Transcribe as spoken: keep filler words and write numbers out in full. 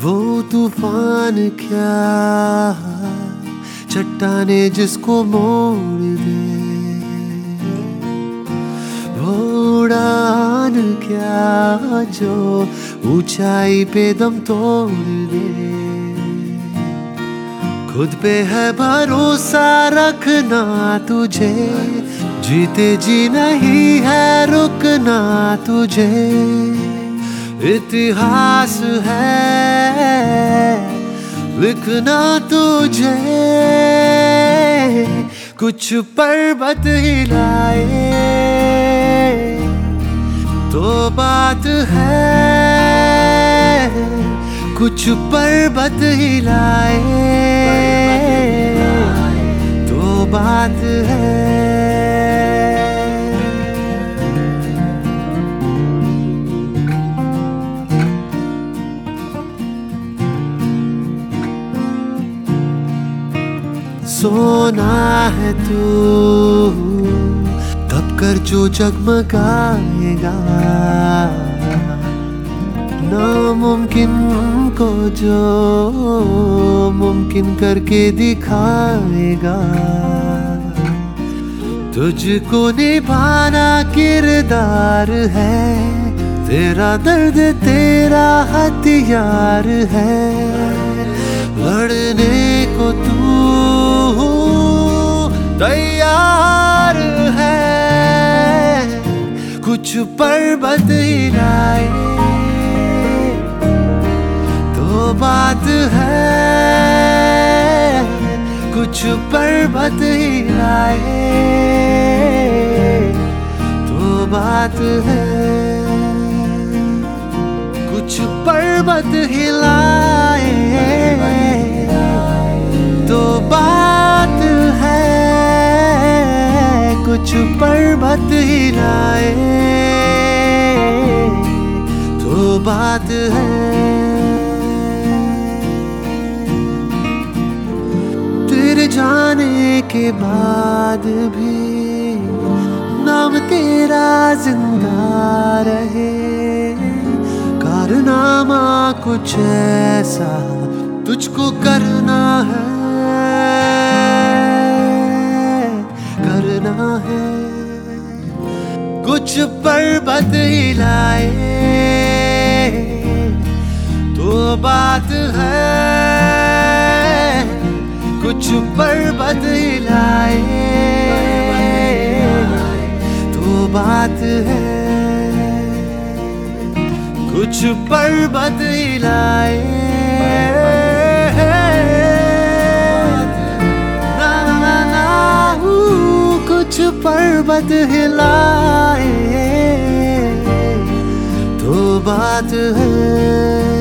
वो तूफान क्या चट्टाने जिसको मोड़ दे, वो उड़ान क्या जो ऊंचाई पे दम तोड़ दे। खुद पे है भरोसा रखना तुझे, जीते जी नहीं है रुकना तुझे। इतिहास है लिखना तुझे, कुछ पर्वत हिलाए तो बात है, कुछ पर्वत हिलाए तो बात है। सोना है तू तब कर जो जगमगाएगा, नामुमकिन को जो मुमकिन करके दिखाएगा। तुझको निभाना किरदार है, तेरा दर्द तेरा हथियार है। लड़ने को तू तैयार है, कुछ पर्वत हिलाए तो बात है, कुछ पर्वत हिलाए तो बात है। कुछ पर्वत हिलाए तो बात है, कुछ पर्वत हिलाए तो बात है। तेरे जाने के बाद भी नाम तेरा जिंदा रहे, कारनामा कुछ ऐसा तुझको करना है, करना है। कुछ पर्वत हिलाए तो बात है, कुछ पर्वत हिलाए तो बात है। कुछ पर्वत हिलाए ना ना ना, कुछ पर्वत हिलाए तो बात है।